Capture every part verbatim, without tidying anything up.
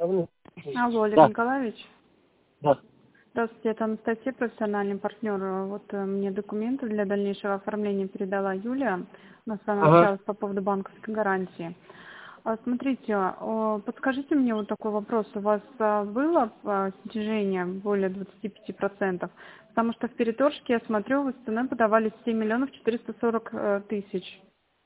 Алло, Олег Да, Николаевич. да. Здравствуйте, это Анастасия, профессиональный партнер. Вот э, мне документы для дальнейшего оформления передала Юлия. Она с вами Ага. общалась по поводу банковской гарантии. А, Смотрите, э, подскажите мне вот такой вопрос. У вас э, было э, снижение более двадцати пяти процентов? Потому что в переторжке, я смотрю, вы с ценой подавали семь миллионов четыреста сорок э, тысяч.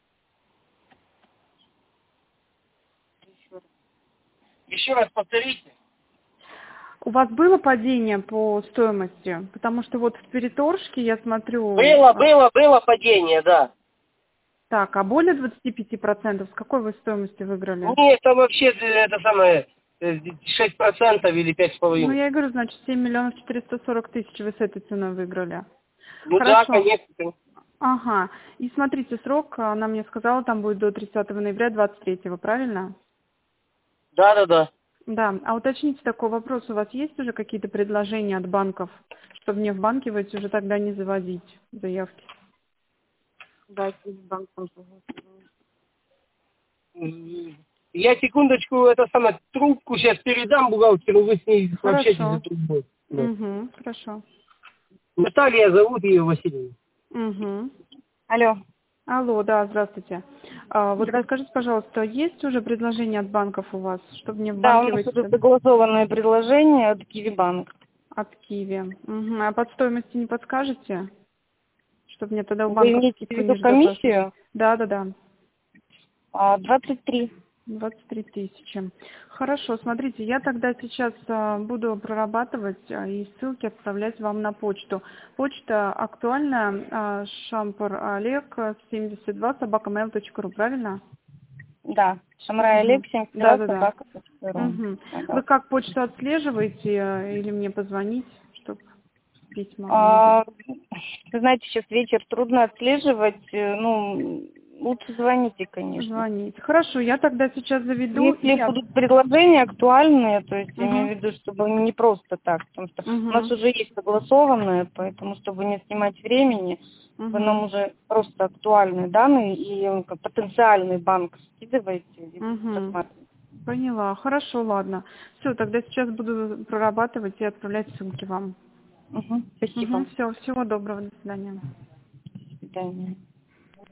Еще раз повторите. У вас было падение по стоимости? Потому что вот в переторжке я смотрю... Было, э, было, было падение, да. Так, а более двадцати пяти процентов с какой вы стоимости выиграли? Нет, там вообще э, это самое э, шесть процентов или пять с Ну, половиной. я и говорю, значит, семь миллионов четыреста сорок тысяч вы с этой ценой выиграли. Ну да, Хорошо. конечно. конечно. Ага. И смотрите, срок, она мне сказала, там будет до тридцатого ноября двадцать третьего, правильно? Да, да, да. Да. А уточните такой вопрос. У вас есть уже какие-то предложения от банков, чтобы мне в банке в эти уже тогда не заводить заявки? Да, с банком. М, Я секундочку, это самое, трубку сейчас передам бухгалтеру, вы с ней пообщаетесь за Хорошо. трубой. Да. Угу. Хорошо. Наталья зовут ее Васильевна. Угу. Алло. Алло, да, здравствуйте. А, вот Здравствуйте. подскажите, пожалуйста, есть уже предложения от банков у вас, чтобы мне в Да, у банке нас выйти уже согласованное предложение от Киви-банк. от Киви? Угу. А под стоимостью не подскажете, чтобы мне тогда в Вы банках имеете в скидку виду ниже запрашивать? комиссию? Да, да, да. А, двадцать три. двадцать три тысячи. Хорошо, смотрите, я тогда сейчас а, буду прорабатывать а, и ссылки отправлять вам на почту. Почта актуальная, а, Шампур Олег, семьдесят два собака mail точка ру, правильно? Да. Шамрай Угу. Олег, семьдесят Да, два, да, да. собака точка ру. Угу. Вы Ага. как почту отслеживаете э, или мне позвонить, чтобы письма увидеть? А, вы знаете, сейчас вечер, трудно отслеживать. э, Ну, лучше звоните, конечно. Звонить. Хорошо, я тогда сейчас заведу Если и... от- будут предложения актуальные, то есть я Угу. имею в виду, чтобы не просто так, потому что у нас Угу. уже есть согласованное, поэтому чтобы не снимать времени, вы Угу. нам уже просто актуальные данные и э, как потенциальный банк скидываете и Угу. рассматриваете. Поняла. Хорошо, ладно. Все, тогда сейчас буду прорабатывать и отправлять ссылки вам. Угу. Угу. Спасибо. Все, всего доброго, до свидания. До свидания.